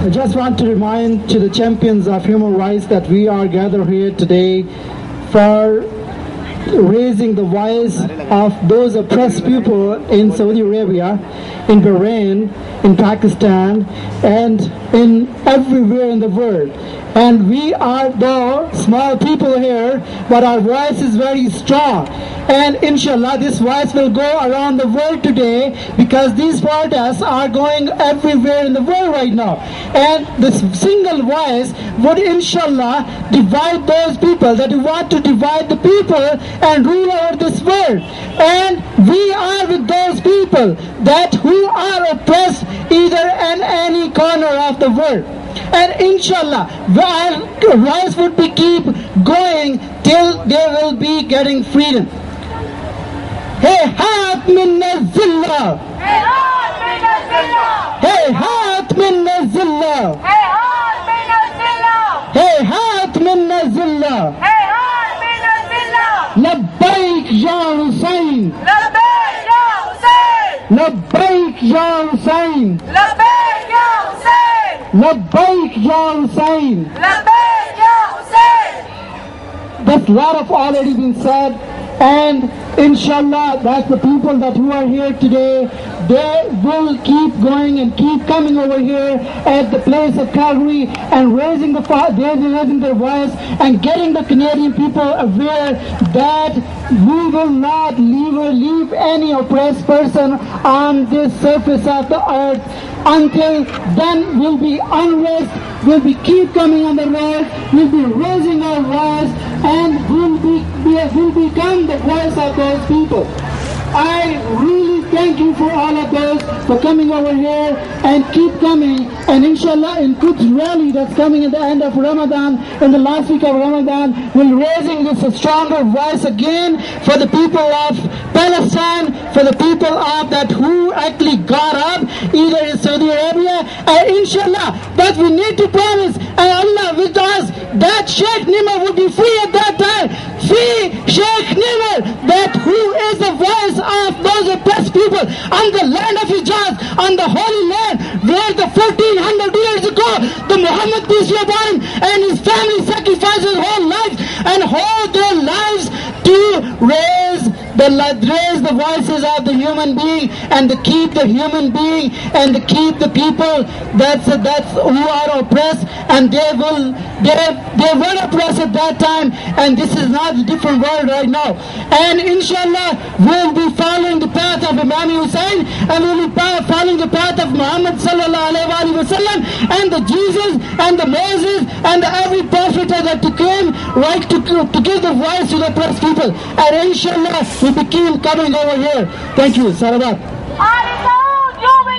I just want to remind to the champions of human rights that we are gathered here today for raising the voice of those oppressed people in Saudi Arabia, in Bahrain, in Pakistan, and in everywhere in the world. And we are though small people here, but our voice is very strong. And inshallah, this voice will go around the world today, because these protests are going everywhere in the world right now. And this single voice would inshallah divide those people that want to divide the people and rule over this world. And we are with those people that who are oppressed either in any corner of the world. And inshallah, our voice would be keep going till they will be getting freedom. هيهات من الذلة، هيهات من الذلة، هيهات من الذلة، هيهات من الذلة، هيهات من الذلة. هيهات من الذلة. لبيك يا حسين، لبيك يا حسين، لبيك يا حسين، لبيك يا حسين، لبيك يا حسين. لبيك يا حسين. That's a lot of already been said, and inshallah, that's the people that who are here today, they will keep going and keep coming over here at the place of Calvary and raising their voice and getting the Canadian people aware that we will not leave any oppressed person on this surface of the earth. Until then, we'll be unrest, we'll be keep coming on the road, we'll be raising our voice, and we'll become the voice of those people. I really thank you for all of those for coming over here and keep coming. And inshallah, in Quds rally that's coming at the end of Ramadan, in the last week of Ramadan, we're raising this a stronger voice again for the people of Palestine, for the people of that who actually got up either in Saudi Arabia, and inshallah, but we need to promise, and Allah with us, that Sheikh Nimar would be free at that time. Free Sheikh Nimar, that who is the voice of those oppressed people on the land of Hijaz, on the holy land where the 1400 years ago the Muhammad peace be upon him and his family sacrificed his whole life and hold their lives to raise the voices of the human being and to keep the human being and to keep the people that's who are oppressed, and they were oppressed at that time, and this is not a different world right now. And inshallah, we'll be following the path of Imam Hussein, and we'll be following the path of Muhammad sallallahu alaihi wasallam, and the Jesus and the Moses and every prophet that came right to give the voice to the oppressed people. And inshallah, we became coming over here. Thank you. Salamat.